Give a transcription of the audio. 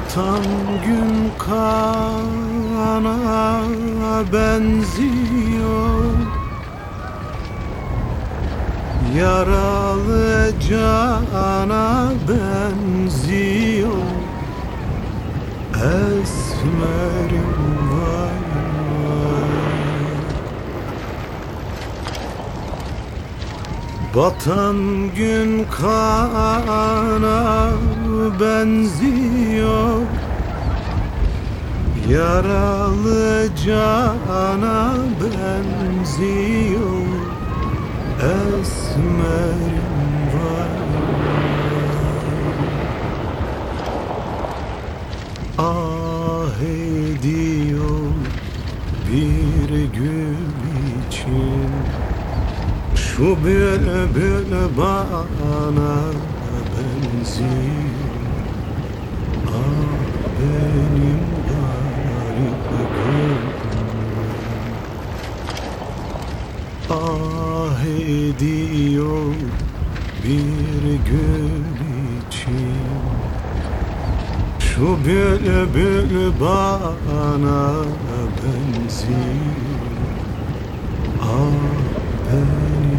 Batan gün kana benziyor, yaralı cana benziyor. Esmerim vay vay. Batan gün kana benziyor, yaralı cana benziyor. Esmerim var. Ah ediyor bir gül için şu bülbül bana benziyor. Ah benim garip gönlüm, ah ediyor bir gül için şu bülbül bana benziyor. Ah benim